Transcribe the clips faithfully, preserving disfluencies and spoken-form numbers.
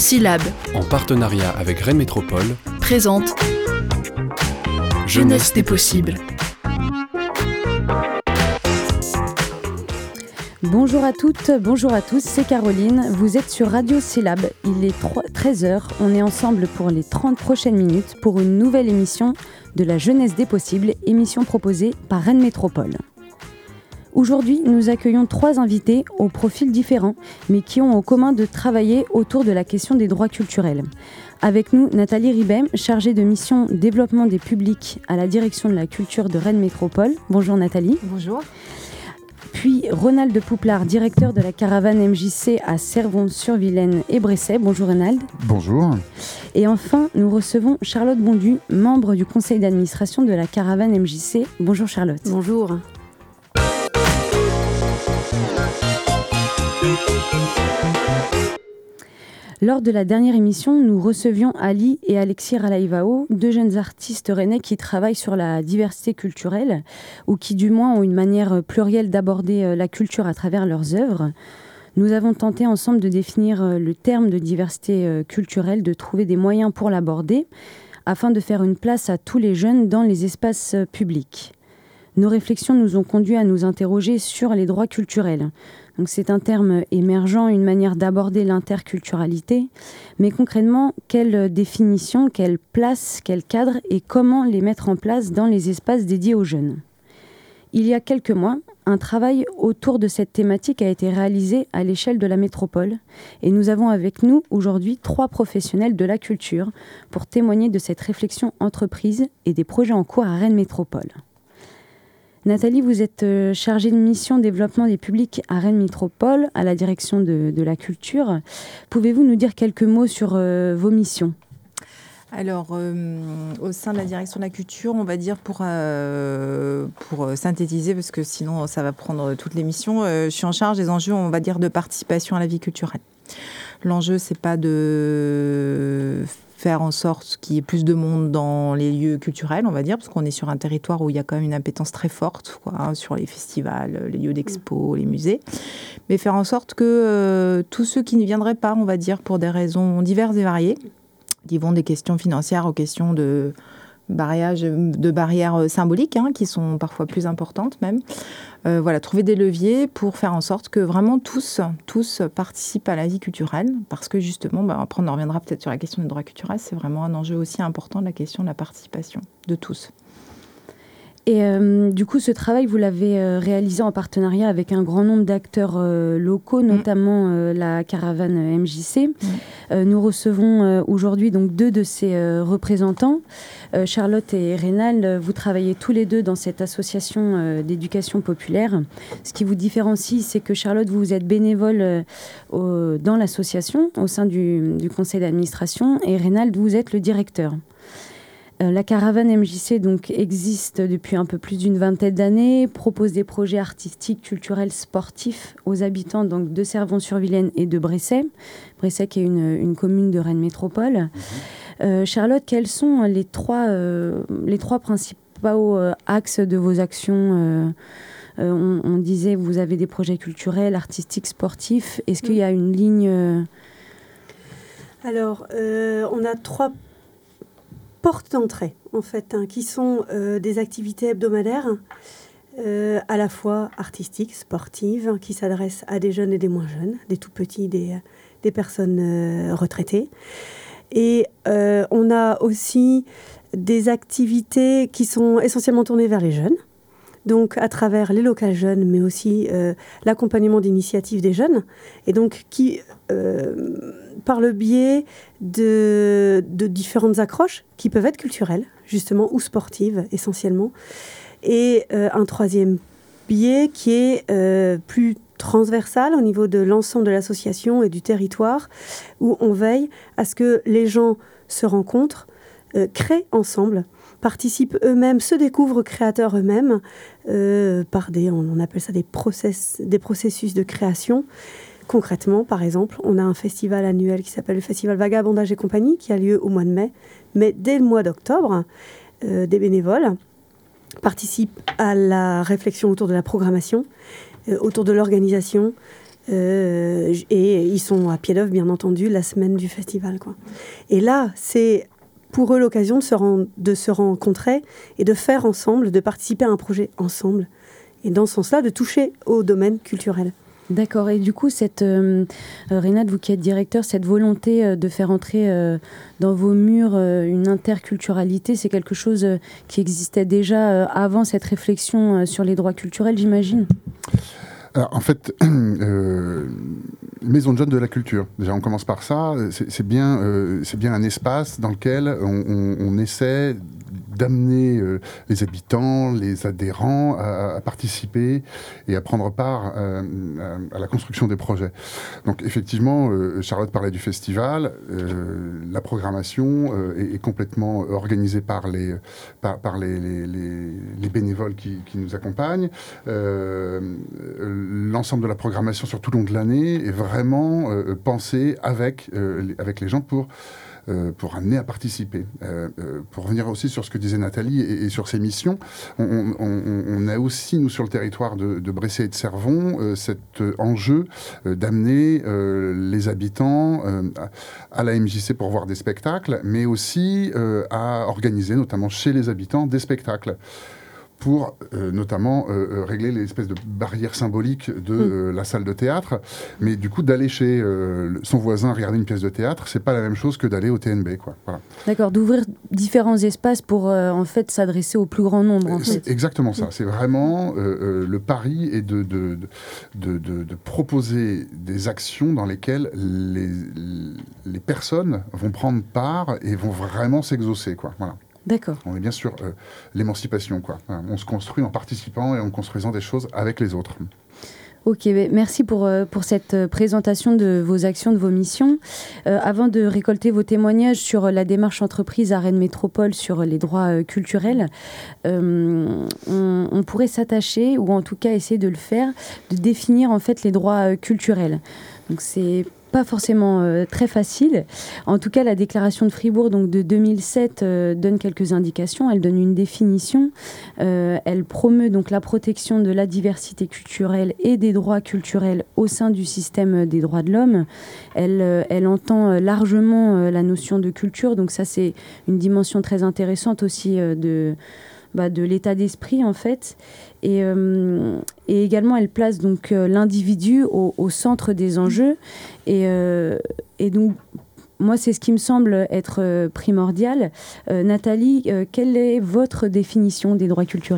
Syllab, en partenariat avec Rennes Métropole, présente Jeunesse des possibles. Bonjour à toutes, bonjour à tous, c'est Caroline, vous êtes sur Radio Syllab, il est treize heures, on est ensemble pour les trente prochaines minutes pour une nouvelle émission de la Jeunesse des possibles, émission proposée par Rennes Métropole. Aujourd'hui, nous accueillons trois invités aux profils différents, mais qui ont en commun de travailler autour de la question des droits culturels. Avec nous, Nathalie Ribet, chargée de mission développement des publics à la direction de la culture de Rennes Métropole. Bonjour Nathalie. Bonjour. Puis Ronald Pouplard, directeur de la caravane M J C à Servon-sur-Vilaine et Bresset. Bonjour Ronald. Bonjour. Et enfin, nous recevons Charlotte Bondu, membre du conseil d'administration de la caravane M J C. Bonjour Charlotte. Bonjour. Lors de la dernière émission, nous recevions Ali et Alexis Ralaïvao, deux jeunes artistes rennais qui travaillent sur la diversité culturelle, ou qui du moins ont une manière plurielle d'aborder la culture à travers leurs œuvres. Nous avons tenté ensemble de définir le terme de diversité culturelle, de trouver des moyens pour l'aborder, afin de faire une place à tous les jeunes dans les espaces publics. Nos réflexions nous ont conduits à nous interroger sur les droits culturels. Donc c'est un terme émergent, une manière d'aborder l'interculturalité. Mais concrètement, quelle définition, quelle place, quel cadre et comment les mettre en place dans les espaces dédiés aux jeunes ? Il y a quelques mois, un travail autour de cette thématique a été réalisé à l'échelle de la métropole. Et nous avons avec nous aujourd'hui trois professionnels de la culture pour témoigner de cette réflexion entreprise et des projets en cours à Rennes Métropole. Nathalie, vous êtes chargée de mission développement des publics à Rennes Métropole, à la direction de, de la culture. Pouvez-vous nous dire quelques mots sur euh, vos missions ? Alors, euh, au sein de la direction de la culture, on va dire pour, euh, pour synthétiser, parce que sinon ça va prendre toute l'émission, euh, je suis en charge des enjeux, on va dire, de participation à la vie culturelle. L'enjeu, c'est pas de faire en sorte qu'il y ait plus de monde dans les lieux culturels, on va dire, parce qu'on est sur un territoire où il y a quand même une appétence très forte, quoi, hein, sur les festivals, les lieux d'expo, les musées. Mais faire en sorte que euh, tous ceux qui n'y viendraient pas, on va dire, pour des raisons diverses et variées, qui vont des questions financières aux questions de barrage, de barrières symboliques, hein, qui sont parfois plus importantes même. Euh, voilà, trouver des leviers pour faire en sorte que vraiment tous, tous participent à la vie culturelle, parce que justement, bah, après on en reviendra peut-être sur la question des droits culturels, c'est vraiment un enjeu aussi important, la question de la participation de tous. Et euh, du coup, ce travail, vous l'avez euh, réalisé en partenariat avec un grand nombre d'acteurs euh, locaux, notamment euh, la caravane M J C. Mmh. Euh, nous recevons euh, aujourd'hui donc deux de ces euh, représentants. Euh, Charlotte et Reynald, vous travaillez tous les deux dans cette association euh, d'éducation populaire. Ce qui vous différencie, c'est que Charlotte, vous êtes bénévole euh, au, dans l'association, au sein du, du conseil d'administration, et Reynald, vous êtes le directeur. La caravane M J C donc, existe depuis un peu plus d'une vingtaine d'années, propose des projets artistiques, culturels, sportifs aux habitants donc, de Servon-sur-Vilaine et de Bresset. Bresset qui est une, une commune de Rennes Métropole. Mmh. Euh, Charlotte, quels sont les trois, euh, les trois principaux euh, axes de vos actions euh, euh, on, on disait que vous avez des projets culturels, artistiques, sportifs. Est-ce mmh. qu'il y a une ligne euh... Alors, euh, on a trois portes d'entrée, en fait, hein, qui sont euh, des activités hebdomadaires, euh, à la fois artistiques, sportives, hein, qui s'adressent à des jeunes et des moins jeunes, des tout petits, des, des personnes euh, retraitées. Et euh, on a aussi des activités qui sont essentiellement tournées vers les jeunes, donc à travers les locales jeunes, mais aussi euh, l'accompagnement d'initiatives des jeunes, et donc qui, euh, par le biais de, de différentes accroches, qui peuvent être culturelles, justement, ou sportives, essentiellement, et euh, un troisième biais qui est euh, plus transversal au niveau de l'ensemble de l'association et du territoire, où on veille à ce que les gens se rencontrent, euh, créent ensemble, participent eux-mêmes, se découvrent créateurs eux-mêmes, euh, par des, on, on appelle ça des, process, des processus de création. Concrètement, par exemple, on a un festival annuel qui s'appelle le Festival Vagabondage et compagnie, qui a lieu au mois de mai. Mais dès le mois d'octobre, euh, des bénévoles participent à la réflexion autour de la programmation, euh, autour de l'organisation, Euh, et ils sont à pied d'œuvre, bien entendu, la semaine du festival, quoi. Et là, c'est pour eux l'occasion de se, rend, de se rencontrer et de faire ensemble, de participer à un projet ensemble. Et dans ce sens-là, de toucher au domaine culturel. D'accord. Et du coup, cette, euh, Reynad, vous qui êtes directeur, cette volonté euh, de faire entrer euh, dans vos murs euh, une interculturalité, c'est quelque chose euh, qui existait déjà euh, avant cette réflexion euh, sur les droits culturels, j'imagine ? Alors, en fait, euh, Maison de jeunes de la culture. Déjà, on commence par ça. C'est, c'est, bien, euh, c'est bien un espace dans lequel on, on, on essaie d'amener euh, les habitants, les adhérents à, à participer et à prendre part euh, à, à la construction des projets. Donc effectivement, euh, Charlotte parlait du festival. Euh, la programmation euh, est, est complètement organisée par les, par, par les, les, les, les bénévoles qui, qui nous accompagnent. Euh, l'ensemble de la programmation sur tout le long de l'année est vraiment euh, pensée avec, euh, les, avec les gens pour Euh, pour amener à participer. Euh, euh, pour revenir aussi sur ce que disait Nathalie et, et sur ses missions, on, on, on a aussi, nous, sur le territoire de, de Brécey et de Cervon, euh, cet enjeu euh, d'amener euh, les habitants euh, à, à la M J C pour voir des spectacles, mais aussi euh, à organiser, notamment chez les habitants, des spectacles. Pour euh, notamment euh, régler l'espèce de barrière symbolique de euh, la salle de théâtre. Mais du coup, d'aller chez euh, son voisin regarder une pièce de théâtre, c'est pas la même chose que d'aller au T N B, quoi. Voilà. D'accord, d'ouvrir différents espaces pour euh, en fait s'adresser au plus grand nombre. En c'est fait. exactement ça. C'est vraiment euh, euh, le pari est de, de, de, de, de proposer des actions dans lesquelles les, les personnes vont prendre part et vont vraiment s'exaucer, quoi. Voilà. D'accord. On est bien sur euh, l'émancipation, quoi. On se construit en participant et en construisant des choses avec les autres. Ok, merci pour, pour cette présentation de vos actions, de vos missions. Euh, avant de récolter vos témoignages sur la démarche entreprise à Rennes Métropole sur les droits euh, culturels, euh, on, on pourrait s'attacher, ou en tout cas essayer de le faire, de définir en fait les droits euh, culturels. Donc c'est pas forcément euh, très facile. En tout cas, la déclaration de Fribourg donc de deux mille sept euh, donne quelques indications. Elle donne une définition. Euh, elle promeut donc la protection de la diversité culturelle et des droits culturels au sein du système des droits de l'homme. Elle, euh, elle entend largement euh, la notion de culture. Donc ça, c'est une dimension très intéressante aussi euh, de Bah, de l'état d'esprit en fait, et, euh, et également elle place donc euh, l'individu au, au centre des enjeux, et, euh, et donc moi c'est ce qui me semble être euh, primordial. Euh, Nathalie, euh, quelle est votre définition des droits culturels ?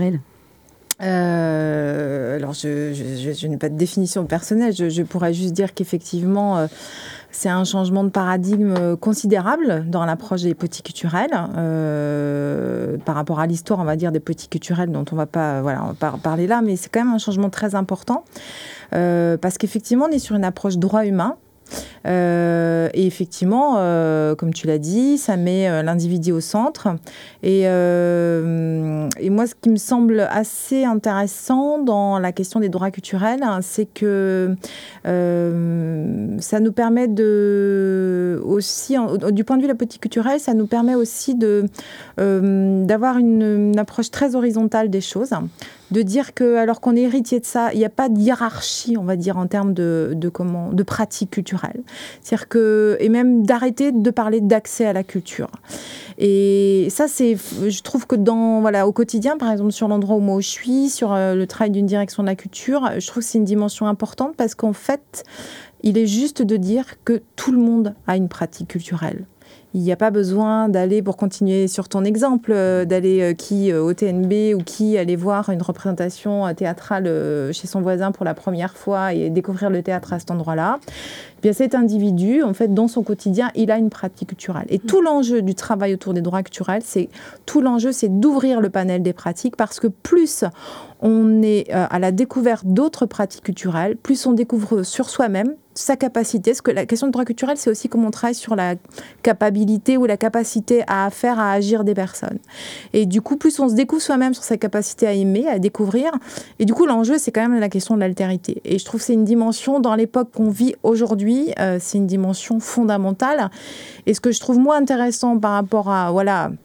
Euh, alors, je, je, je, je n'ai pas de définition personnelle. Je, je pourrais juste dire qu'effectivement, euh, c'est un changement de paradigme considérable dans l'approche des politiques culturelles euh, par rapport à l'histoire, on va dire, des politiques culturelles dont on va pas, voilà, on va pas parler là, mais c'est quand même un changement très important euh, parce qu'effectivement, on est sur une approche droit humain. Euh, et effectivement, euh, comme tu l'as dit, ça met euh, l'individu au centre. Et, euh, et moi, ce qui me semble assez intéressant dans la question des droits culturels, hein, c'est que euh, ça nous permet de aussi, en, du point de vue de la politique culturelle, ça nous permet aussi de euh, d'avoir une, une approche très horizontale des choses. De dire que, alors qu'on est héritier de ça, il n'y a pas de hiérarchie, on va dire, en termes de, de, comment, de pratiques culturelles. C'est-à-dire que, et même d'arrêter de parler d'accès à la culture. Et ça, c'est, je trouve que dans, voilà, au quotidien, par exemple, sur l'endroit où moi où je suis, sur euh, le travail d'une direction de la culture, je trouve que c'est une dimension importante parce qu'en fait, il est juste de dire que tout le monde a une pratique culturelle. Il n'y a pas besoin d'aller, pour continuer sur ton exemple, euh, d'aller euh, qui euh, au T N B ou qui aller voir une représentation euh, théâtrale euh, chez son voisin pour la première fois et découvrir le théâtre à cet endroit-là. Eh bien, cet individu, en fait, dans son quotidien, il a une pratique culturelle. Et tout l'enjeu du travail autour des droits culturels, c'est tout l'enjeu, c'est d'ouvrir le panel des pratiques parce que plus on est euh, à la découverte d'autres pratiques culturelles, plus on découvre sur soi-même sa capacité. Parce que la question du droit culturel, c'est aussi comment on travaille sur la capacité ou la capacité à faire, à agir des personnes. Et du coup, plus on se découvre soi-même sur sa capacité à aimer, à découvrir. Et du coup, l'enjeu, c'est quand même la question de l'altérité. Et je trouve que c'est une dimension, dans l'époque qu'on vit aujourd'hui, euh, c'est une dimension fondamentale. Et ce que je trouve moins intéressant par rapport à, voilà,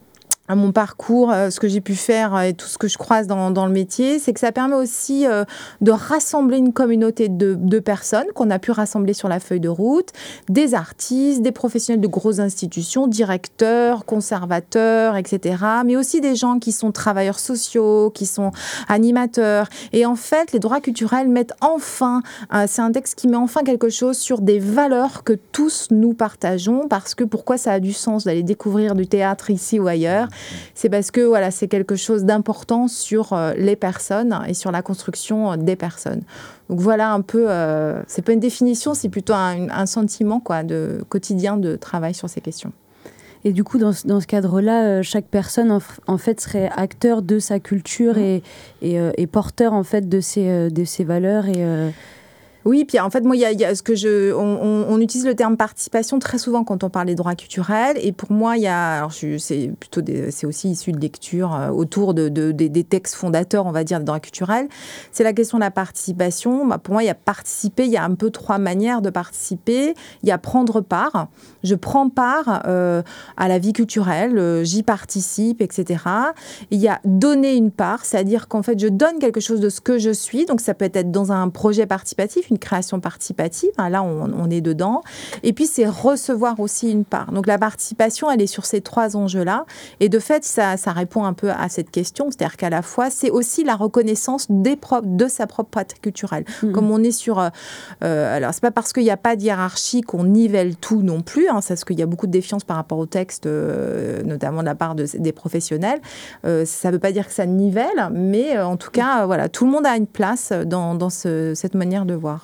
à mon parcours, euh, ce que j'ai pu faire euh, et tout ce que je croise dans, dans le métier, c'est que ça permet aussi euh, de rassembler une communauté de, de personnes qu'on a pu rassembler sur la feuille de route, des artistes, des professionnels de grosses institutions, directeurs, conservateurs, et cetera, mais aussi des gens qui sont travailleurs sociaux, qui sont animateurs. Et en fait, les droits culturels mettent enfin, euh, c'est un texte qui met enfin quelque chose sur des valeurs que tous nous partageons, parce que pourquoi ça a du sens d'aller découvrir du théâtre ici ou ailleurs ? C'est parce que voilà, c'est quelque chose d'important sur euh, les personnes et sur la construction des personnes. Donc voilà un peu, euh, c'est pas une définition, c'est plutôt un, un sentiment quoi, de quotidien de travail sur ces questions. Et du coup, dans ce, dans ce cadre-là, euh, chaque personne, en, f- en fait, serait acteur de sa culture mmh. et, et, euh, et porteur, en fait, de ses, euh, de ses valeurs et... Euh Oui, puis en fait, moi, il y a, il y a ce que je, on, on, on utilise le terme participation très souvent quand on parle des droits culturels. Et pour moi, il y a, alors je, c'est plutôt, des, c'est aussi issu de lectures euh, autour de, de, de, des textes fondateurs, on va dire, des droits culturels. C'est la question de la participation. Bah, pour moi, il y a participer. Il y a un peu trois manières de participer. Il y a prendre part. Je prends part euh, à la vie culturelle. Euh, j'y participe, et cetera. Il y a donner une part, c'est-à-dire qu'en fait, je donne quelque chose de ce que je suis. Donc, ça peut être dans un projet participatif, une création participative, là on, on est dedans, et puis c'est recevoir aussi une part. Donc la participation, elle est sur ces trois enjeux-là, et de fait, ça, ça répond un peu à cette question, c'est-à-dire qu'à la fois, c'est aussi la reconnaissance des pro- de sa propre pratique culturelle. Mmh. Comme on est sur... Euh, alors, c'est pas parce qu'il n'y a pas de hiérarchie qu'on nivelle tout non plus, hein, c'est parce qu'il y a beaucoup de défiance par rapport au texte, euh, notamment de la part de, des professionnels. Euh, ça ne veut pas dire que ça nivelle, mais euh, en tout cas, euh, voilà, tout le monde a une place dans, dans ce, cette manière de voir.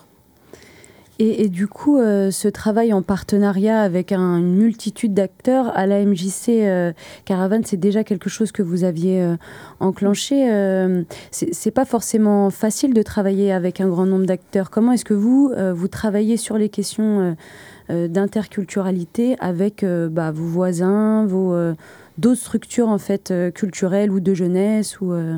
Et, et du coup, euh, ce travail en partenariat avec un, une multitude d'acteurs à la M J C euh, Caravane, c'est déjà quelque chose que vous aviez euh, enclenché. Euh, c'est, c'est pas forcément facile de travailler avec un grand nombre d'acteurs. Comment est-ce que vous, euh, vous travaillez sur les questions euh, euh, d'interculturalité avec euh, bah, vos voisins, vos, euh, d'autres structures en fait, euh, culturelles ou de jeunesse ou, euh...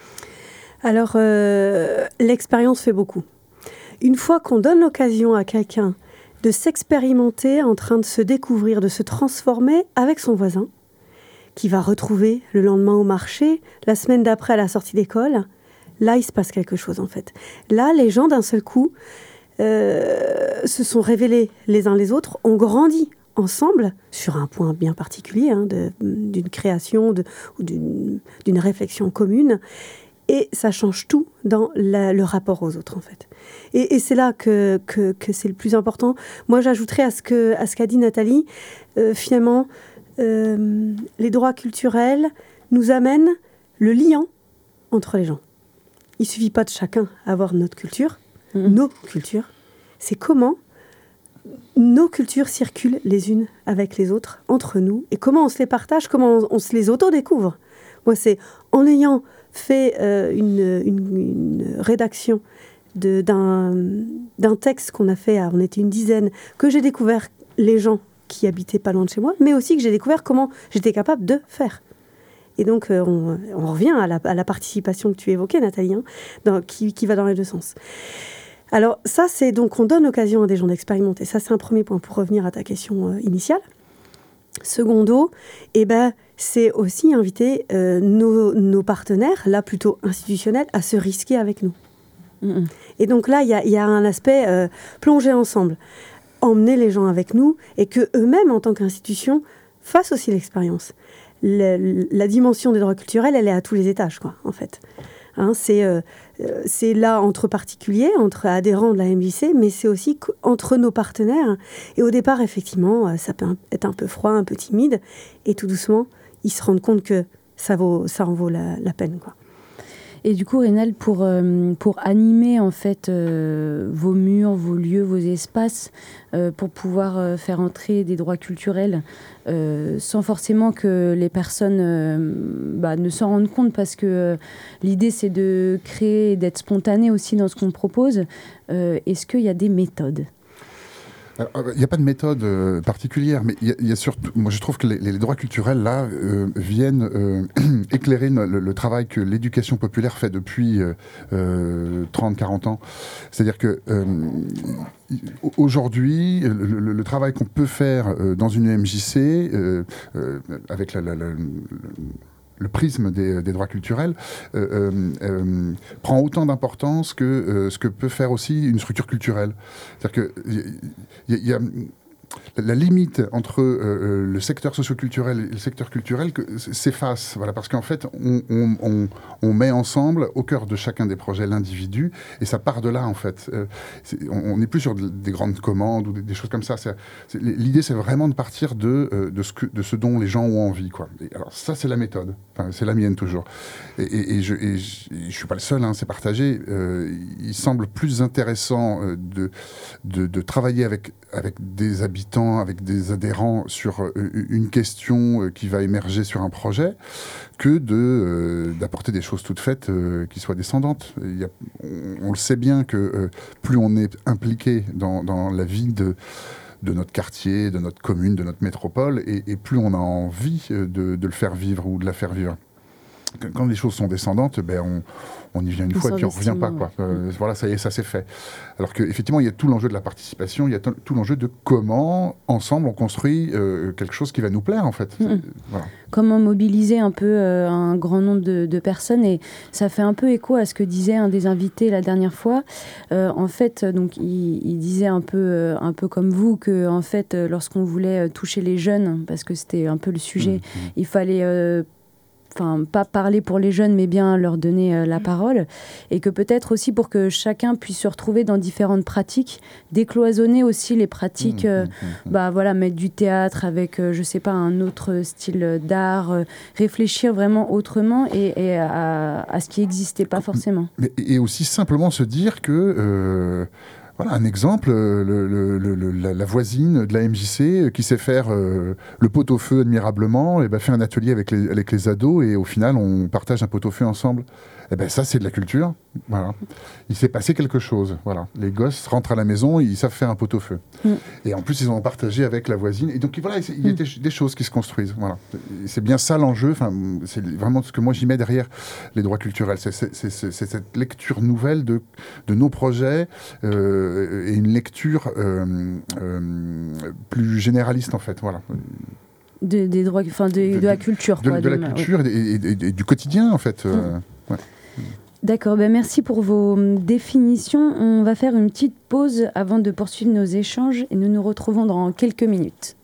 Alors, euh, l'expérience fait beaucoup. Une fois qu'on donne l'occasion à quelqu'un de s'expérimenter en train de se découvrir, de se transformer avec son voisin, qui va retrouver le lendemain au marché, la semaine d'après à la sortie d'école, là, il se passe quelque chose, en fait. Là, les gens, d'un seul coup, euh, se sont révélés les uns les autres, ont grandi ensemble sur un point bien particulier, hein, de, d'une création de, ou d'une, d'une réflexion commune. Et ça change tout dans la, le rapport aux autres, en fait. Et, et c'est là que, que, que c'est le plus important. Moi, j'ajouterais à ce, que, à ce qu'a dit Nathalie, euh, finalement, euh, les droits culturels nous amènent le lien entre les gens. Il ne suffit pas de chacun avoir notre culture, mmh. nos cultures. C'est comment nos cultures circulent les unes avec les autres, entre nous, et comment on se les partage, comment on, on se les auto-découvre. Moi, c'est en ayant fait euh, une, une, une rédaction de, d'un, d'un texte qu'on a fait, à, on était une dizaine, que j'ai découvert les gens qui habitaient pas loin de chez moi, mais aussi que j'ai découvert comment j'étais capable de faire. Et donc, euh, on, on revient à la, à la participation que tu évoquais, Nathalie, hein, dans, qui, qui va dans les deux sens. Alors ça, c'est donc, on donne l'occasion à des gens d'expérimenter. Ça, c'est un premier point pour revenir à ta question euh, initiale. Secondo, eh ben, c'est aussi inviter euh, nos, nos partenaires, là plutôt institutionnels, à se risquer avec nous. Mmh. Et donc là, il y, y a un aspect euh, plonger ensemble, emmener les gens avec nous et qu'eux-mêmes, en tant qu'institution, fassent aussi l'expérience. Le, la dimension des droits culturels, elle est à tous les étages, quoi, en fait. Hein, c'est, euh, c'est là entre particuliers, entre adhérents de la M J C, mais c'est aussi entre nos partenaires. Et au départ, effectivement, ça peut être un peu froid, un peu timide. Et tout doucement, ils se rendent compte que ça, vaut, ça en vaut la, la peine, quoi. Et du coup, Rénal, pour, euh, pour animer en fait euh, vos murs, vos lieux, vos espaces, euh, pour pouvoir euh, faire entrer des droits culturels, euh, sans forcément que les personnes euh, bah, ne s'en rendent compte, parce que euh, l'idée c'est de créer et d'être spontané aussi dans ce qu'on propose. Euh, est-ce qu'il y a des méthodes ? Il n'y a pas de méthode euh, particulière, mais il y, y a surtout, moi je trouve que les, les droits culturels là euh, viennent euh, éclairer le, le travail que l'éducation populaire fait depuis euh, euh, trente à quarante ans. C'est-à-dire que euh, aujourd'hui, le, le, le travail qu'on peut faire euh, dans une E M J C, euh, euh, avec la, la, la, la le prisme des, des droits culturels, euh, euh, euh, prend autant d'importance que euh, ce que peut faire aussi une structure culturelle. C'est-à-dire que y, y, y a, la limite entre euh, le secteur socioculturel et le secteur culturel s'efface, voilà, parce qu'en fait, on, on, on, on met ensemble, au cœur de chacun des projets, l'individu, et ça part de là, en fait. Euh, on n'est plus sur des grandes commandes ou des, des choses comme ça. L'idée, c'est vraiment de partir de, euh, de, ce que, de ce dont les gens ont envie, quoi. Et alors ça, c'est la méthode. Enfin, c'est la mienne, toujours. Et, et, et je ne suis pas le seul, hein, c'est partagé. Euh, il semble plus intéressant euh, de, de, de travailler avec, avec des habitants, avec des adhérents sur euh, une question euh, qui va émerger sur un projet, que de, euh, d'apporter des choses toutes faites euh, qui soient descendantes. Il y a, on, on le sait bien que euh, plus on est impliqué dans, dans la vie de, de notre quartier, de notre commune, de notre métropole, et, et plus on a envie de, de le faire vivre ou de la faire vivre. Quand les choses sont descendantes, ben on, on y vient une fois et puis on ne revient pas, quoi. Euh, voilà, ça y est, ça c'est fait. Alors qu'effectivement, il y a tout l'enjeu de la participation, il y a tout l'enjeu de comment, ensemble, on construit euh, quelque chose qui va nous plaire, en fait. Mmh. Voilà. Comment mobiliser un peu euh, un grand nombre de, de personnes. Et ça fait un peu écho à ce que disait un des invités la dernière fois. Euh, en fait, donc, il, il disait un peu, euh, un peu comme vous que, en fait, lorsqu'on voulait toucher les jeunes, parce que c'était un peu le sujet, mmh. il fallait... Euh, Enfin, pas parler pour les jeunes, mais bien leur donner euh, la parole. Et que peut-être aussi pour que chacun puisse se retrouver dans différentes pratiques, décloisonner aussi les pratiques, euh, mmh, mmh, mmh. Bah, voilà, mettre du théâtre avec, euh, je sais pas, un autre style d'art, euh, réfléchir vraiment autrement et, et à, à ce qui n'existait pas forcément. Mais, et aussi simplement se dire que... Euh Voilà un exemple, le, le, le, la, la voisine de la M J C qui sait faire euh, le pot-au-feu admirablement, et ben fait un atelier avec les, avec les ados et au final on partage un pot-au-feu ensemble. Et ben ça c'est de la culture. Voilà. Il s'est passé quelque chose. Voilà. Les gosses rentrent à la maison, ils savent faire un pot-au-feu. Mm. Et en plus ils ont partagé avec la voisine. Et donc voilà, il y a des, des choses qui se construisent. Voilà. C'est bien ça l'enjeu. Enfin, c'est vraiment ce que moi j'y mets derrière les droits culturels. C'est, c'est, c'est, c'est cette lecture nouvelle de, de nos projets euh, et une lecture euh, euh, plus généraliste en fait. Voilà. De, des droits, enfin de, de, de la culture. De, quoi, de, de la culture oui. et, et, et, et du quotidien en fait. Mm. Euh, ouais. D'accord, ben merci pour vos définitions. On va faire une petite pause avant de poursuivre nos échanges et nous nous retrouvons dans quelques minutes.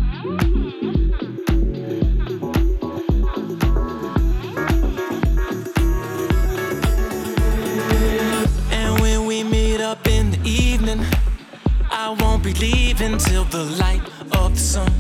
And when we meet up in the evening, I won't be leaving till the light of the sun.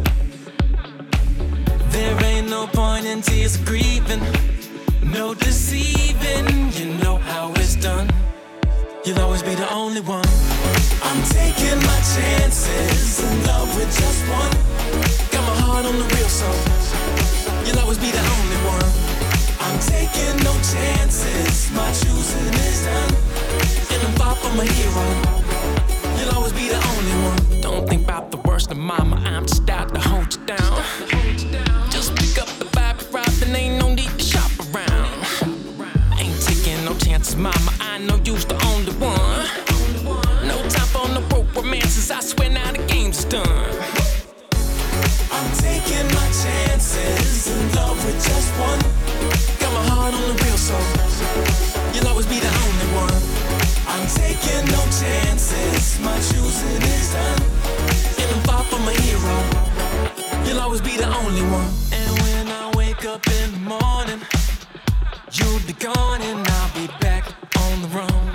There ain't no point in tears of grieving. No deceiving, you know how it's done. You'll always be the only one. I'm taking my chances in love with just one. Got my heart on the wheel, so you'll always be the only one. I'm taking no chances, my choosing is done. And I'm far from a hero. You'll always be the only one. Don't think about the worst of mama, I'm just out to hold you down. Just pick up the vibe, right, and ain't no need to shop around. Ain't taking no chances, mama, I know you's the only one. No time for no broke romances, I swear now the game's done. I'm taking my chances in love with just one. Got my heart on the wheel, so you'll always be the only one. I'm taking no chances, my choosing is done. And I'm far from a hero. You'll always be the only one. And when I wake up in the morning, you'll be gone and I'll be back on the run.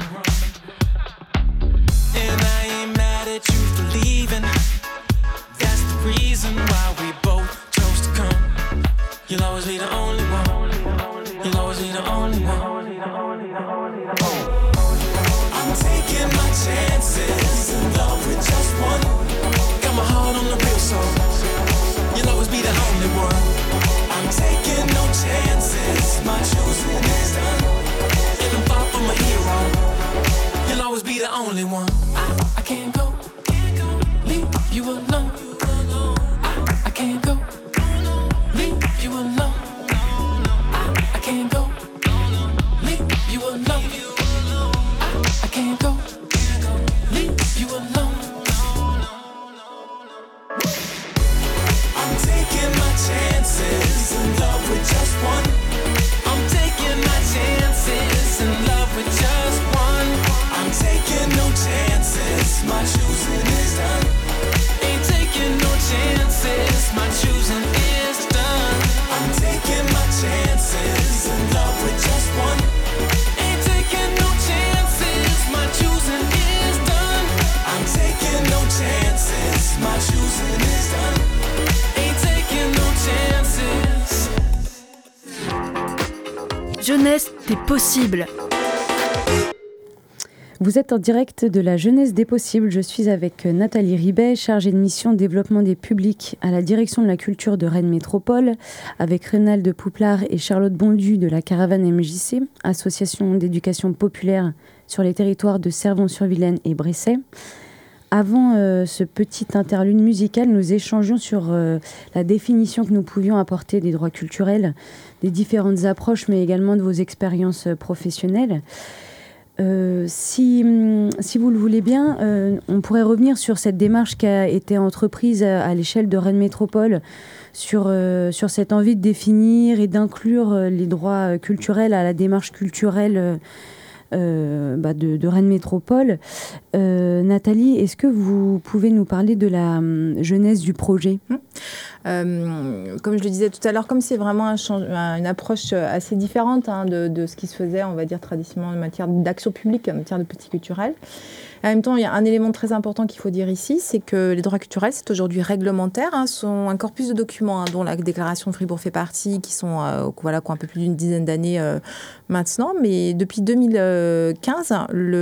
And I ain't mad at you for leaving. That's the reason why we both chose to come. You'll always be the only one. You'll always be the only one. I'm taking my chances in love with just one. Got my heart on the wheel, so you'll always be the only one. I'm taking no chances, my choosing is done. And I'm far from a hero. You'll always be the only one. I, I can't go, can't go my choosing is done. Ain't taking no chances, my choosing is done. I'm taking my chances in love with just one. Ain't taking no chances, my choosing is done. I'm taking no chances, my choosing is done. Ain't taking no chances. Jeunesse des possibles. Vous êtes en direct de la Jeunesse des possibles. Je suis avec Nathalie Ribet, chargée de mission développement des publics à la direction de la culture de Rennes Métropole, avec Reynald Pouplard et Charlotte Bondu de la Caravane M J C, association d'éducation populaire sur les territoires de Servon-sur-Vilaine et Bresset. Avant euh, ce petit interlude musical, nous échangions sur euh, la définition que nous pouvions apporter des droits culturels, des différentes approches, mais également de vos expériences professionnelles. Euh, si, si vous le voulez bien, euh, on pourrait revenir sur cette démarche qui a été entreprise à, à l'échelle de Rennes Métropole, sur, euh, sur cette envie de définir et d'inclure les droits culturels à la démarche culturelle euh, euh, bah de, de Rennes Métropole. Euh, Nathalie, est-ce que vous pouvez nous parler de la euh, genèse du projet ? Euh, comme je le disais tout à l'heure, comme c'est vraiment un change, une approche assez différente hein, de, de ce qui se faisait, on va dire, traditionnellement en matière d'action publique, en matière de politique culturelle. En même temps, il y a un élément très important qu'il faut dire ici, c'est que les droits culturels, c'est aujourd'hui réglementaire, hein, sont un corpus de documents hein, dont la déclaration de Fribourg fait partie, qui sont euh, voilà, qui ont un peu plus d'une dizaine d'années euh, maintenant. Mais depuis deux mille quinze,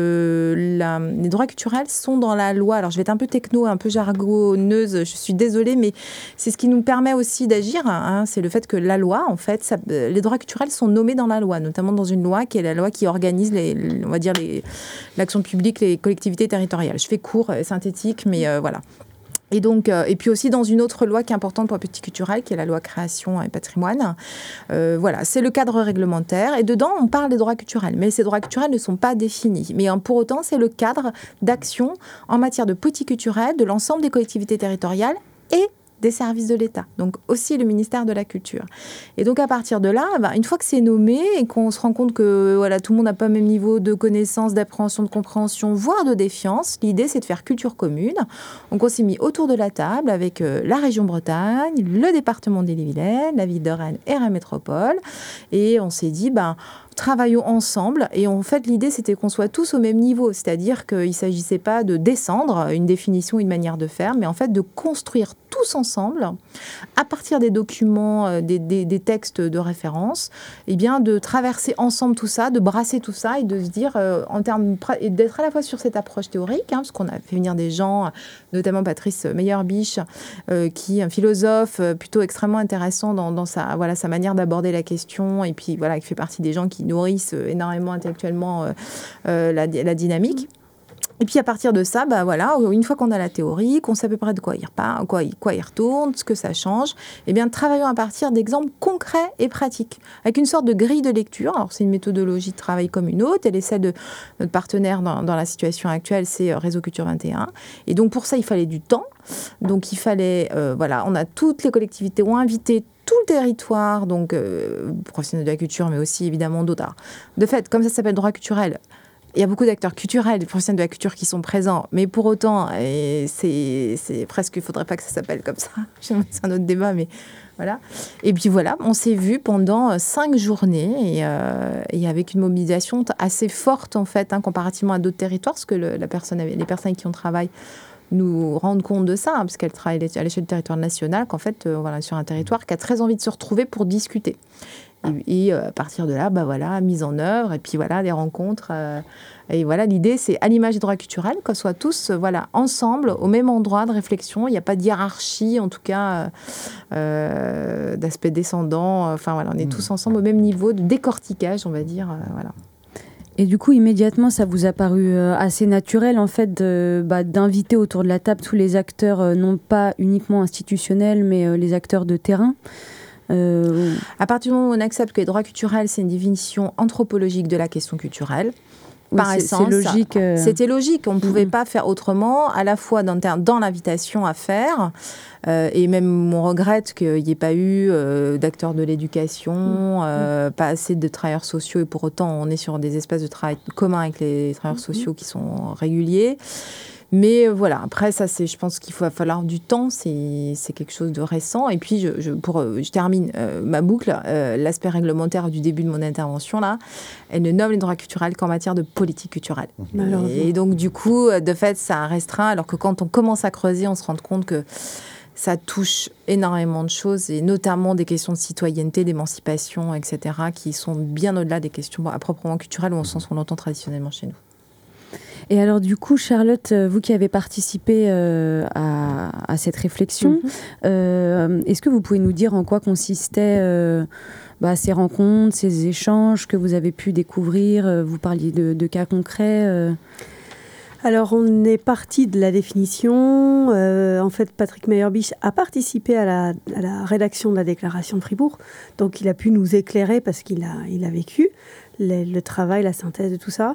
le, la, les droits culturels sont dans la loi. Alors, je vais être un peu techno, un peu jargonneuse, je suis désolée, mais c'est ce qui nous permet aussi d'agir. Hein, c'est le fait que la loi, en fait, ça, les droits culturels sont nommés dans la loi, notamment dans une loi qui est la loi qui organise, les, on va dire, les, l'action publique, les collectivités territoriales. Je fais court, synthétique, mais euh, voilà. Et donc, euh, et puis aussi dans une autre loi qui est importante pour la politique culturelle, qui est la loi création et patrimoine. Euh, voilà, c'est le cadre réglementaire. Et dedans, on parle des droits culturels. Mais ces droits culturels ne sont pas définis. Mais hein, pour autant, c'est le cadre d'action en matière de politique culturelle de l'ensemble des collectivités territoriales et des services de l'État, donc aussi le ministère de la Culture. Et donc à partir de là, bah, une fois que c'est nommé et qu'on se rend compte que voilà, tout le monde n'a pas le même niveau de connaissance, d'appréhension, de compréhension, voire de défiance, l'idée c'est de faire culture commune. Donc on s'est mis autour de la table avec euh, la région Bretagne, le département d'Ille-et-Vilaine, la ville de Rennes et Rennes Métropole, et on s'est dit, bah, travaillons ensemble. Et en fait, l'idée, c'était qu'on soit tous au même niveau. C'est-à-dire qu'il ne s'agissait pas de descendre une définition, une manière de faire, mais en fait de construire tous ensemble, à partir des documents, des, des, des textes de référence, eh bien, de traverser ensemble tout ça, de brasser tout ça et de se dire, euh, en termes, et d'être à la fois sur cette approche théorique, hein, parce qu'on a fait venir des gens, notamment Patrice Meyerbisch, euh, qui est un philosophe euh, plutôt extrêmement intéressant dans, dans sa, voilà, sa manière d'aborder la question, et puis voilà, qui fait partie des gens qui nourrissent énormément intellectuellement euh, euh, la, la dynamique. Et puis à partir de ça, bah voilà, une fois qu'on a la théorie, qu'on sait à peu près de quoi il repart, quoi, quoi il retourne, ce que ça change, eh bien travaillons à partir d'exemples concrets et pratiques, avec une sorte de grille de lecture. Alors c'est une méthodologie de travail comme une autre, elle est celle de notre partenaire dans, dans la situation actuelle, c'est Réseau Culture vingt et un. Et donc pour ça, il fallait du temps. Donc il fallait, euh, voilà, on a toutes les collectivités ont invité tout le territoire, donc euh, professionnels de la culture, mais aussi évidemment d'autres. De fait, comme ça s'appelle droit culturel, il y a beaucoup d'acteurs culturels, des professionnels de la culture qui sont présents, mais pour autant, et c'est, c'est presque, il ne faudrait pas que ça s'appelle comme ça. C'est un autre débat, mais voilà. Et puis voilà, on s'est vus pendant cinq journées et, euh, et avec une mobilisation assez forte en fait, hein, comparativement à d'autres territoires, parce que le, la personne, les personnes qui ont travaillé nous rendent compte de ça, hein, parce qu'elles travaillent à l'échelle du territoire national, qu'en fait, euh, voilà, sur un territoire qui a très envie de se retrouver pour discuter. Et, et euh, à partir de là, bah voilà, mise en œuvre, et puis voilà, des rencontres. Euh, et voilà, l'idée, c'est à l'image des droits culturels, qu'on soit tous, euh, voilà, ensemble, au même endroit de réflexion. Il n'y a pas de hiérarchie, en tout cas, euh, d'aspect descendant. Enfin voilà, on est mmh. tous ensemble au même niveau de décortiquage, on va dire, euh, voilà. Et du coup, immédiatement, ça vous a paru euh, assez naturel, en fait, de, bah, d'inviter autour de la table tous les acteurs, euh, non pas uniquement institutionnels, mais euh, les acteurs de terrain. Euh... À partir du moment où on accepte que les droits culturels, c'est une définition anthropologique de la question culturelle, oui, par c'est, essence, c'est logique, euh... c'était logique. On ne pouvait mmh. pas faire autrement, à la fois dans, dans l'invitation à faire, euh, et même on regrette qu'il n'y ait pas eu euh, d'acteurs de l'éducation, mmh. euh, pas assez de travailleurs sociaux, et pour autant on est sur des espaces de travail communs avec les travailleurs mmh. sociaux qui sont réguliers. Mais euh, voilà, après, ça, c'est, je pense qu'il va falloir du temps. C'est, c'est quelque chose de récent. Et puis, je, je, pour, euh, je termine euh, ma boucle. Euh, l'aspect réglementaire du début de mon intervention, là, elle ne nomme les droits culturels qu'en matière de politique culturelle. Et, et donc, du coup, de fait, ça restreint. Alors que quand on commence à creuser, on se rend compte que ça touche énormément de choses, et notamment des questions de citoyenneté, d'émancipation, et cetera, qui sont bien au-delà des questions à proprement culturelles, au sens qu'on l'entend traditionnellement chez nous. Et alors du coup, Charlotte, vous qui avez participé euh, à, à cette réflexion, mm-hmm. euh, est-ce que vous pouvez nous dire en quoi consistaient euh, bah, ces rencontres, ces échanges que vous avez pu découvrir? Vous parliez de, de cas concrets. Euh... Alors, on est parti de la définition. Euh, en fait, Patrick Meyerbisch a participé à la, à la rédaction de la déclaration de Fribourg. Donc, il a pu nous éclairer parce qu'il a, il a vécu le, le travail, la synthèse de tout ça.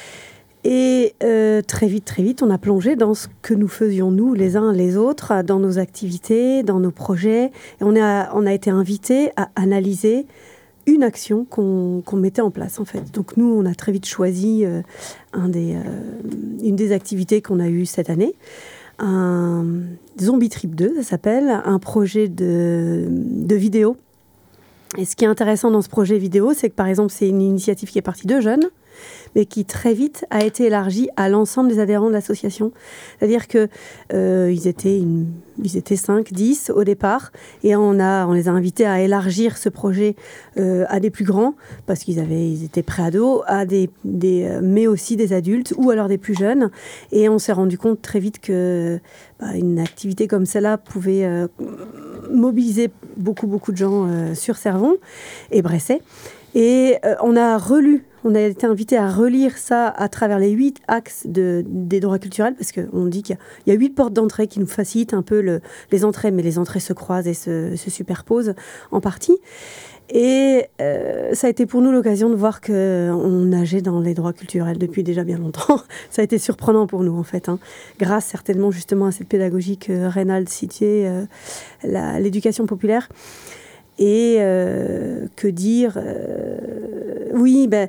Et euh, très vite, très vite, on a plongé dans ce que nous faisions, nous, les uns les autres, dans nos activités, dans nos projets. Et on a, on a été invités à analyser une action qu'on, qu'on mettait en place, en fait. Donc, nous, on a très vite choisi euh, un des, euh, une des activités qu'on a eues cette année. Un Zombie Trip deux, ça s'appelle, un projet de, de vidéo. Et ce qui est intéressant dans ce projet vidéo, c'est que, par exemple, c'est une initiative qui est partie de jeunes, mais qui très vite a été élargie à l'ensemble des adhérents de l'association. C'est-à-dire qu'ils euh, étaient, une, ils étaient cinq, dix au départ, et on, a, on les a invités à élargir ce projet euh, à des plus grands, parce qu'ils avaient, ils étaient pré-ados, à des, des, euh, mais aussi des adultes, ou alors des plus jeunes. Et on s'est rendu compte très vite que bah, une activité comme celle-là pouvait euh, mobiliser beaucoup, beaucoup de gens euh, sur Cervon et Bresset. Et euh, on a relu, on a été invité à relire ça à travers les huit axes de, des droits culturels, parce qu'on dit qu'il y a, y a huit portes d'entrée qui nous facilitent un peu le, les entrées, mais les entrées se croisent et se, se superposent en partie. Et euh, ça a été pour nous l'occasion de voir qu'on nageait dans les droits culturels depuis déjà bien longtemps. Ça a été surprenant pour nous, en fait, hein. Grâce certainement justement à cette pédagogie que Reynald citait, euh, la, l'éducation populaire. Et euh, que dire euh, Oui, ben,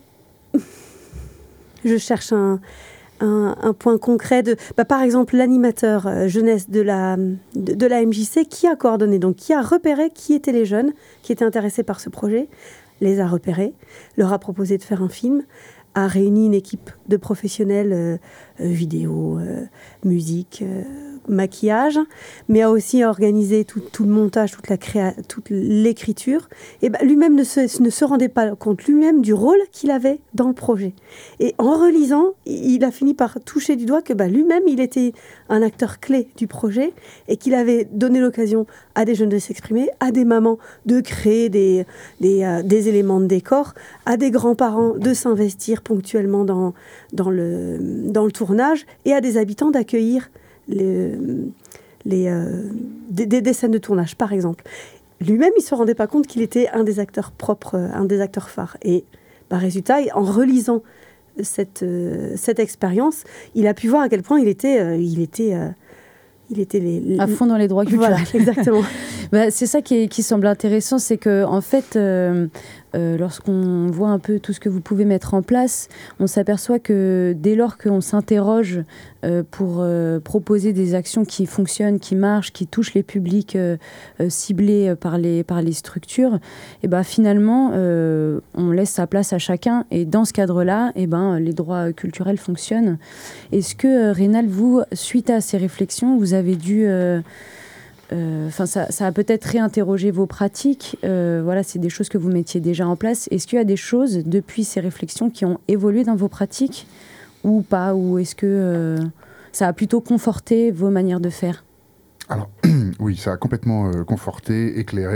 je cherche un, un, un point concret. De, ben, par exemple, l'animateur euh, jeunesse de la, de, de la M J C, qui a coordonné, donc qui a repéré qui étaient les jeunes qui étaient intéressés par ce projet, les a repérés, leur a proposé de faire un film, a réuni une équipe de professionnels euh, euh, vidéo, euh, musique, euh, maquillage, mais a aussi organisé tout, tout le montage, toute, la créa, toute l'écriture. Et ben, lui-même ne se, ne se rendait pas compte lui-même du rôle qu'il avait dans le projet. Et en relisant, il a fini par toucher du doigt que ben, lui-même, il était un acteur clé du projet et qu'il avait donné l'occasion à des jeunes de s'exprimer, à des mamans de créer des, des, euh, des éléments de décor, à des grands-parents de s'investir ponctuellement dans, dans, le, dans le tournage et à des habitants d'accueillir les, les, euh, des, des scènes de tournage, par exemple. Lui-même, il ne se rendait pas compte qu'il était un des acteurs propres, un des acteurs phares. Et bah, résultat, en relisant cette, euh, cette expérience, il a pu voir à quel point il était... Euh, il était euh, Il était les, les... à fond dans les droits culturels. Voilà, exactement. bah, c'est ça qui, est, qui semble intéressant, c'est que en fait, euh, euh, lorsqu'on voit un peu tout ce que vous pouvez mettre en place, on s'aperçoit que dès lors qu'on s'interroge euh, pour euh, proposer des actions qui fonctionnent, qui marchent, qui touchent les publics euh, euh, ciblés par les, par les structures, et ben, finalement, euh, on laisse sa place à chacun. Et dans ce cadre-là, et ben, les droits culturels fonctionnent. Est-ce que, euh, Reynald, vous, suite à ces réflexions, vous avez dû... Euh, Enfin, euh, ça, ça a peut-être réinterrogé vos pratiques. Euh, voilà, c'est des choses que vous mettiez déjà en place. Est-ce qu'il y a des choses depuis ces réflexions qui ont évolué dans vos pratiques ou pas? Ou est-ce que euh, ça a plutôt conforté vos manières de faire? Alors, oui, ça a complètement euh, conforté, éclairé,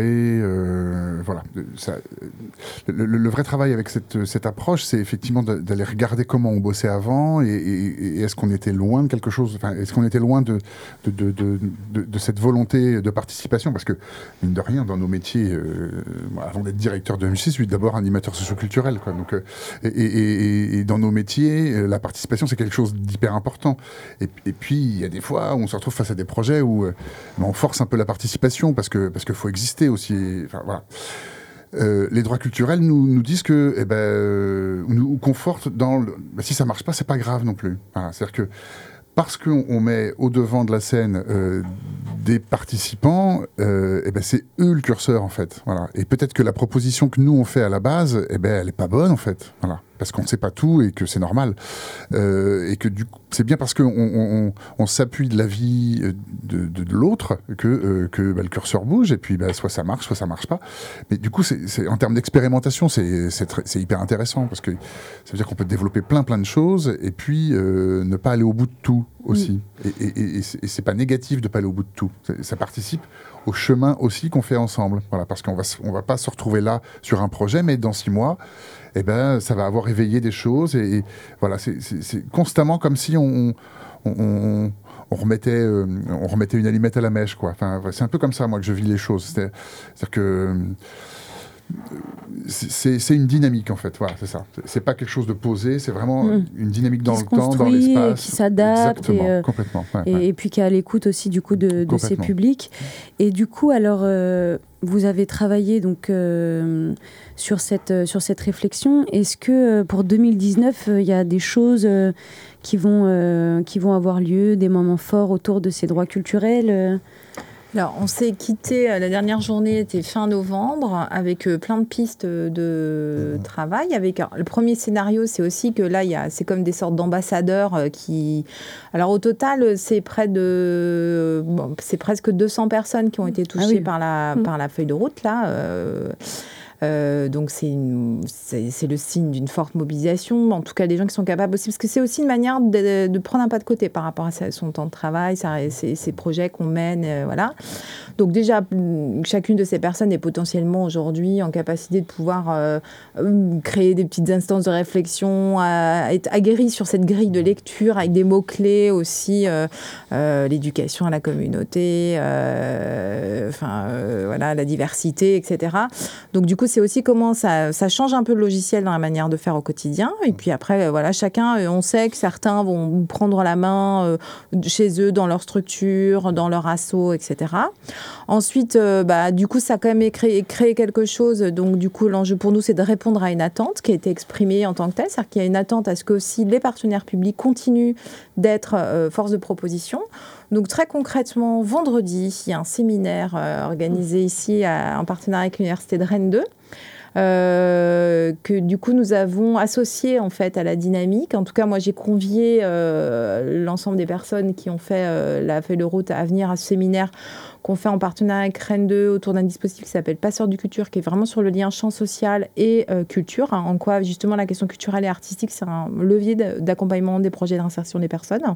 euh, voilà. Ça, le, le, le vrai travail avec cette, cette approche, c'est effectivement d'aller regarder comment on bossait avant et, et, et est-ce qu'on était loin de quelque chose, enfin, est-ce qu'on était loin de, de, de, de, de, de cette volonté de participation, parce que, mine de rien, dans nos métiers, euh, avant d'être directeur de M J C, je suis d'abord animateur socioculturel, quoi. Donc, euh, et, et, et dans nos métiers, la participation, c'est quelque chose d'hyper important. Et, et puis, il y a des fois où on se retrouve face à des projets où on force un peu la participation parce que parce qu'il faut exister aussi. Enfin, voilà. Euh, les droits culturels nous, nous disent que, eh ben, euh, nous confortent dans le, ben, si ça marche pas, c'est pas grave non plus. Voilà. C'est-à-dire que parce qu'on on met au devant de la scène euh, des participants, euh, eh ben c'est eux le curseur en fait. Voilà. Et peut-être que la proposition que nous on fait à la base, eh ben elle est pas bonne en fait. Voilà. Parce qu'on ne sait pas tout et que c'est normal. Euh, et que du coup, c'est bien parce qu'on on, on, on s'appuie de la vie de, de, de l'autre que, euh, que bah, le curseur bouge. Et puis, bah, soit ça marche, soit ça marche pas. Mais du coup, c'est, c'est, en termes d'expérimentation, c'est, c'est, très, c'est hyper intéressant parce que ça veut dire qu'on peut développer plein, plein de choses et puis euh, ne pas aller au bout de tout aussi. Mm. Et, et, et, et c'est pas négatif de pas aller au bout de tout. Ça participe au chemin aussi qu'on fait ensemble. Voilà, parce qu'on va, on va pas se retrouver là sur un projet, mais dans six mois, eh ben, ça va avoir éveillé des choses. Et, et voilà, c'est, c'est, c'est constamment comme si on, on, on, on, remettait, euh, on remettait une allumette à la mèche, quoi. Enfin, c'est un peu comme ça, moi, que je vis les choses. C'est, c'est-à-dire que c'est, c'est une dynamique, en fait. Voilà, c'est ça. C'est pas quelque chose de posé, c'est vraiment mmh. une dynamique dans qui le temps, dans l'espace. Qui s'adapte. Exactement, et, euh, complètement. Ouais, et, ouais. et puis qui est à l'écoute aussi, du coup, de, de ses publics. Et du coup, alors, euh, vous avez travaillé, donc... Euh, sur cette, euh, sur cette réflexion. Est-ce que euh, pour deux mille dix-neuf, il euh, y a des choses euh, qui, vont, euh, qui vont avoir lieu, des moments forts autour de ces droits culturels euh Alors, on s'est quitté, la dernière journée était fin novembre, avec euh, plein de pistes de mmh. travail. Avec, alors, le premier scénario, c'est aussi que là, y a, c'est comme des sortes d'ambassadeurs euh, qui... Alors, au total, c'est près de... Bon, c'est presque deux cents personnes qui ont été touchées ah oui. par, la, mmh. par la feuille de route, là. Euh, Euh, donc c'est, une, c'est, c'est le signe d'une forte mobilisation, en tout cas des gens qui sont capables aussi, parce que c'est aussi une manière de, de prendre un pas de côté par rapport à son temps de travail, ça, ces, ces projets qu'on mène, euh, voilà. Donc déjà, chacune de ces personnes est potentiellement aujourd'hui en capacité de pouvoir euh, créer des petites instances de réflexion, à, être aguerrie sur cette grille de lecture avec des mots-clés aussi, euh, euh, l'éducation à la communauté, euh, enfin euh, voilà, la diversité, et cetera. Donc du coup, c'est aussi comment ça, ça change un peu le logiciel dans la manière de faire au quotidien. Et puis après, voilà, chacun, on sait que certains vont prendre la main euh, chez eux, dans leur structure, dans leur asso, et cetera. Ensuite, euh, bah, du coup, ça a quand même créé, créé quelque chose. Donc du coup, l'enjeu pour nous, c'est de répondre à une attente qui a été exprimée en tant que telle. C'est-à-dire qu'il y a une attente à ce que aussi les partenaires publics continuent d'être euh, force de proposition. Donc très concrètement, vendredi, il y a un séminaire euh, organisé ici à, en partenariat avec l'Université de Rennes deux, euh, que du coup nous avons associé en fait à la dynamique. En tout cas, moi j'ai convié euh, l'ensemble des personnes qui ont fait euh, la feuille de route à venir à ce séminaire qu'on fait en partenariat avec Rennes deux autour d'un dispositif qui s'appelle Passeurs du culture, qui est vraiment sur le lien champ social et euh, culture, hein, en quoi justement la question culturelle et artistique, c'est un levier d'accompagnement des projets d'insertion des personnes.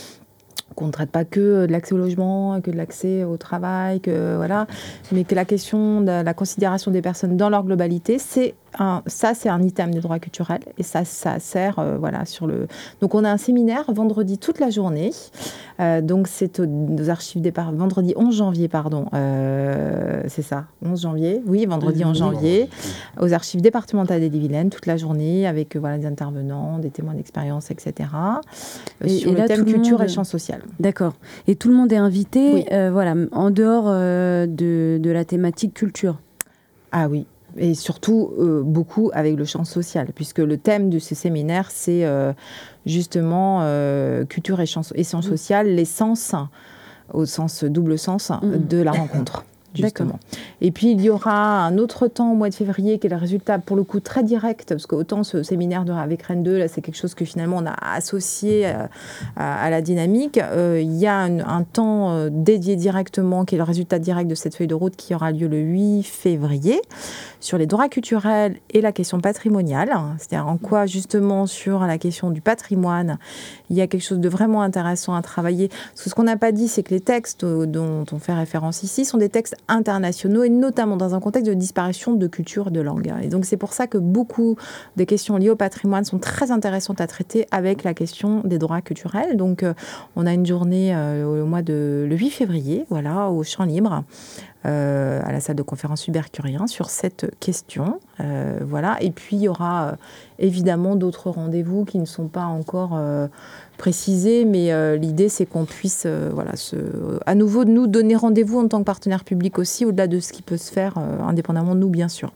Qu'on ne traite pas que de l'accès au logement, que de l'accès au travail, que, voilà, mais que la question de la considération des personnes dans leur globalité, c'est un, ça, c'est un item des droits culturels et ça, ça sert, euh, voilà, sur le... Donc, on a un séminaire vendredi toute la journée. Euh, donc, c'est aux, aux archives des... Par... Vendredi onze janvier, pardon. Euh, c'est ça, onze janvier. Oui, vendredi onze janvier. Aux archives départementales d'Ille-et-Vilaine, toute la journée, avec euh, voilà, des intervenants, des témoins d'expérience, et cetera. Euh, et, sur et le là, thème culture monde... et champ social. D'accord. Et tout le monde est invité, oui. euh, voilà, en dehors euh, de, de la thématique culture. Ah oui. Et surtout, euh, beaucoup avec le champ social, puisque le thème de ce séminaire, c'est euh, justement euh, culture et champ, et champ social, l'essence, au sens double sens, mmh. de la rencontre. Justement. D'accord. Et puis, il y aura un autre temps au mois de février qui est le résultat, pour le coup, très direct, parce qu'autant ce séminaire de, avec Rennes deux, là, c'est quelque chose que finalement on a associé à, à, à la dynamique. Euh, il y a un, un temps euh, dédié directement, qui est le résultat direct de cette feuille de route, qui aura lieu le huit février, sur les droits culturels et la question patrimoniale. C'est-à-dire en quoi, justement, sur la question du patrimoine, il y a quelque chose de vraiment intéressant à travailler. Parce que ce qu'on n'a pas dit, c'est que les textes dont on fait référence ici sont des textes internationaux et notamment dans un contexte de disparition de culture et de langue. Et donc c'est pour ça que beaucoup des questions liées au patrimoine sont très intéressantes à traiter avec la question des droits culturels. Donc euh, on a une journée euh, au mois de le huit février, voilà, au Champ Libre, euh, à la salle de conférence Hubert Curien sur cette question. Euh, voilà. Et puis il y aura euh, évidemment d'autres rendez-vous qui ne sont pas encore euh, précisés, mais euh, l'idée c'est qu'on puisse euh, voilà, se, euh, à nouveau nous donner rendez-vous en tant que partenaire public aussi, au-delà de ce qui peut se faire euh, indépendamment de nous, bien sûr.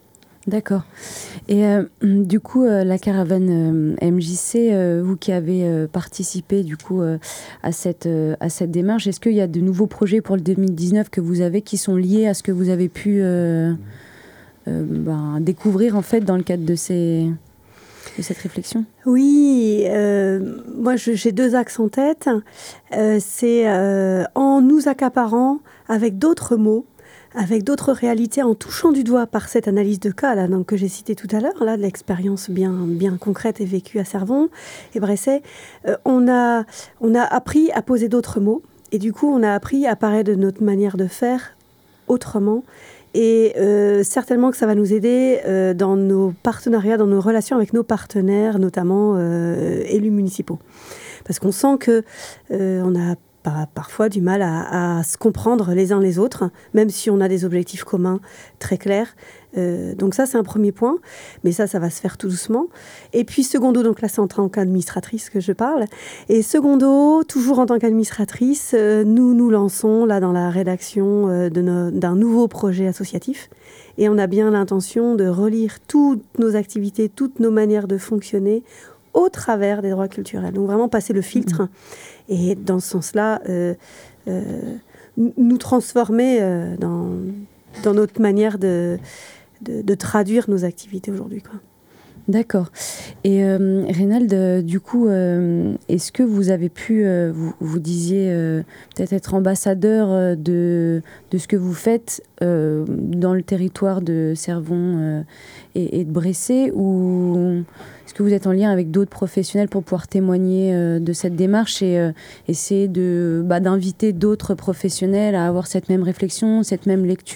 D'accord. Et euh, du coup, euh, la caravane euh, M J C, euh, vous qui avez euh, participé du coup euh, à cette euh, à cette démarche, est-ce qu'il y a de nouveaux projets pour le deux mille dix-neuf que vous avez qui sont liés à ce que vous avez pu euh, euh, ben, découvrir en fait dans le cadre de ces de cette réflexion? Oui, euh, moi je, j'ai deux axes en tête. Euh, c'est euh, en nous accaparant avec d'autres mots, avec d'autres réalités, en touchant du doigt par cette analyse de cas là, donc, que j'ai citée tout à l'heure, là, de l'expérience bien, bien concrète et vécue à Cervon et Bresset, euh, on, a, on a appris à poser d'autres mots, et du coup on a appris à parler de notre manière de faire autrement. Et euh, certainement que ça va nous aider euh, dans nos partenariats, dans nos relations avec nos partenaires, notamment euh, élus municipaux. Parce qu'on sent que euh, on a par, parfois du mal à, à se comprendre les uns les autres, même si on a des objectifs communs très clairs. Euh, donc ça, c'est un premier point. Mais ça, ça va se faire tout doucement. Et puis secondo, donc là, c'est en tant qu'administratrice que je parle. Et secondo, toujours en tant qu'administratrice, euh, nous nous lançons là dans la rédaction euh, de no- d'un nouveau projet associatif. Et on a bien l'intention de relire toutes nos activités, toutes nos manières de fonctionner au travers des droits culturels. Donc vraiment passer le filtre. Mmh. Et dans ce sens-là, euh, euh, nous transformer euh, dans, dans notre manière de, de, de traduire nos activités aujourd'hui, quoi. D'accord. Et euh, Reynald, euh, du coup, euh, est-ce que vous avez pu, euh, vous, vous disiez euh, peut-être être ambassadeur euh, de, de ce que vous faites euh, dans le territoire de Cervon euh, et, et de Bresset, ou est-ce que vous êtes en lien avec d'autres professionnels pour pouvoir témoigner euh, de cette démarche et euh, essayer de, bah, d'inviter d'autres professionnels à avoir cette même réflexion, cette même lecture ?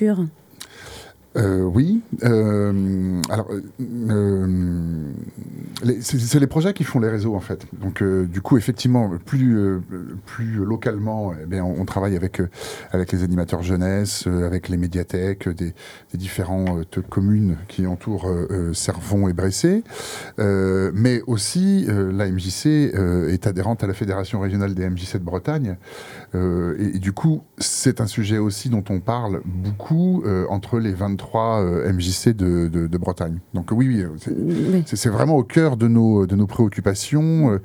Euh, oui. Euh, alors, euh, les, c'est, c'est les projets qui font les réseaux, en fait. Donc, euh, du coup, effectivement, plus, euh, plus localement, eh bien, on, on travaille avec, euh, avec les animateurs jeunesse, euh, avec les médiathèques des, des différentes euh, communes qui entourent euh, Cervon et Bresset. Euh, mais aussi, euh, la M J C euh, est adhérente à la Fédération régionale des M J C de Bretagne. Euh, et, et du coup, c'est un sujet aussi dont on parle beaucoup euh, entre les vingt-trois euh, M J C de, de, de Bretagne. Donc oui, oui, c'est, oui. c'est, c'est vraiment au cœur de nos, de nos préoccupations,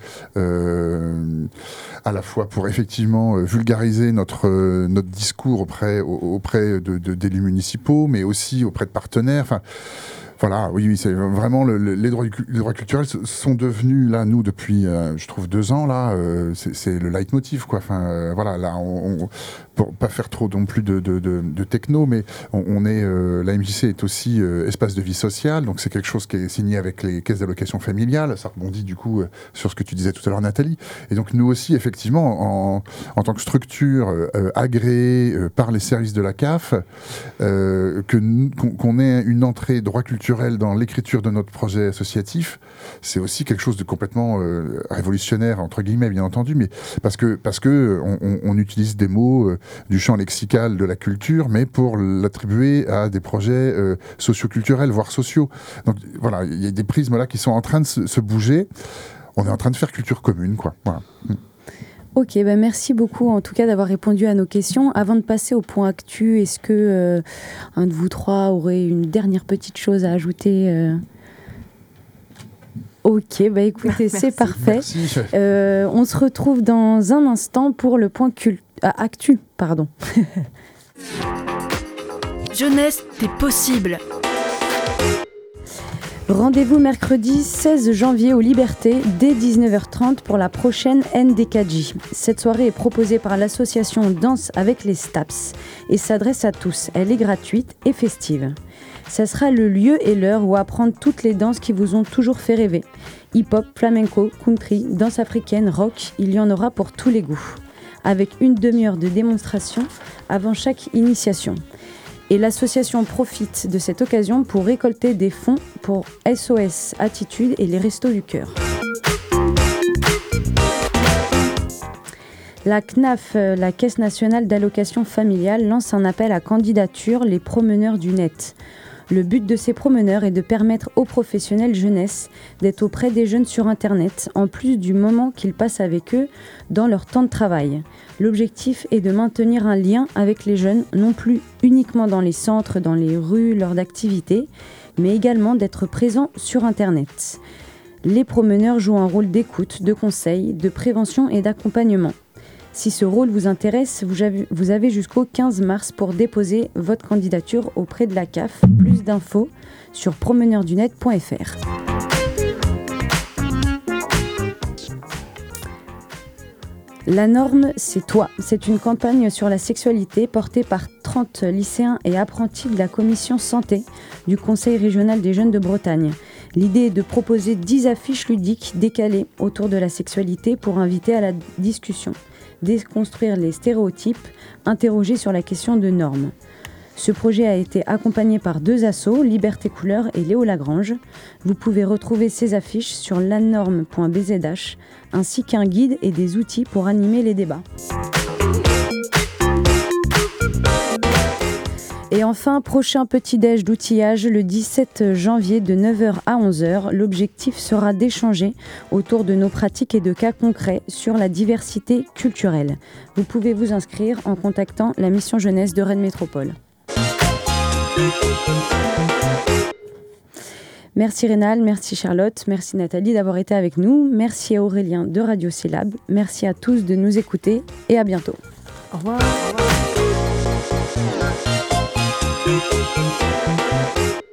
euh, à la fois pour effectivement vulgariser notre, notre discours auprès, auprès de, de, d'élus municipaux, mais aussi auprès de partenaires. Enfin, voilà, oui, oui, c'est vraiment le, le, les, droits, les droits culturels sont devenus là, nous, depuis, euh, je trouve, deux ans là, euh, c'est, c'est le leitmotiv, quoi. Enfin, euh, voilà, là, on, on, pour pas faire trop non plus de, de, de, de techno, mais on, on est, euh, la M J C est aussi euh, espace de vie sociale, donc c'est quelque chose qui est signé avec les caisses d'allocation familiale. Ça rebondit du coup euh, sur ce que tu disais tout à l'heure, Nathalie. Et donc nous aussi, effectivement, en, en tant que structure euh, agréée euh, par les services de la C A F, euh, que qu'on, qu'on ait une entrée droit culturel dans l'écriture de notre projet associatif, c'est aussi quelque chose de complètement euh, révolutionnaire, entre guillemets, bien entendu, mais parce que, parce que on, on, on utilise des mots euh, du champ lexical de la culture, mais pour l'attribuer à des projets euh, socioculturels, voire sociaux. Donc voilà, il y a des prismes là qui sont en train de se, se bouger. On est en train de faire culture commune, quoi. Voilà. Ok, ben merci beaucoup en tout cas d'avoir répondu à nos questions. Avant de passer au point actu, est-ce que euh, un de vous trois aurait une dernière petite chose à ajouter euh... Ok, bah écoutez, c'est parfait. Euh, on se retrouve dans un instant pour le point cul... ah, actu. Pardon. Jeunesse des possibles. Rendez-vous mercredi seize janvier aux Libertés dès dix-neuf heures trente pour la prochaine N D K J. Cette soirée est proposée par l'association Danse avec les Staps et s'adresse à tous. Elle est gratuite et festive. Ça sera le lieu et l'heure où apprendre toutes les danses qui vous ont toujours fait rêver. Hip-hop, flamenco, country, danse africaine, rock, il y en aura pour tous les goûts. Avec une demi-heure de démonstration avant chaque initiation. Et l'association profite de cette occasion pour récolter des fonds pour S O S Attitude et les Restos du Cœur. La C N A F, la Caisse nationale d'allocation familiale, lance un appel à candidature les promeneurs du net. Le but de ces promeneurs est de permettre aux professionnels jeunesse d'être auprès des jeunes sur Internet, en plus du moment qu'ils passent avec eux dans leur temps de travail. L'objectif est de maintenir un lien avec les jeunes, non plus uniquement dans les centres, dans les rues, lors d'activités, mais également d'être présent sur Internet. Les promeneurs jouent un rôle d'écoute, de conseil, de prévention et d'accompagnement. Si ce rôle vous intéresse, vous avez jusqu'au quinze mars pour déposer votre candidature auprès de la C A F. Plus d'infos sur promeneurs du net point f r. La norme, c'est toi. C'est une campagne sur la sexualité portée par trente lycéens et apprentis de la commission santé du Conseil régional des jeunes de Bretagne. L'idée est de proposer dix affiches ludiques décalées autour de la sexualité pour inviter à la discussion, déconstruire les stéréotypes, interroger sur la question de normes. Ce projet a été accompagné par deux assos, Liberté Couleur et Léo Lagrange. Vous pouvez retrouver ces affiches sur lanorme point b z h, ainsi qu'un guide et des outils pour animer les débats. Et enfin, prochain petit-déj d'outillage le dix-sept janvier de neuf heures à onze heures. L'objectif sera d'échanger autour de nos pratiques et de cas concrets sur la diversité culturelle. Vous pouvez vous inscrire en contactant la mission jeunesse de Rennes Métropole. Merci Rénal, merci Charlotte, merci Nathalie d'avoir été avec nous, merci à Aurélien de Radio Syllab, merci à tous de nous écouter et à bientôt. Au revoir. Au revoir.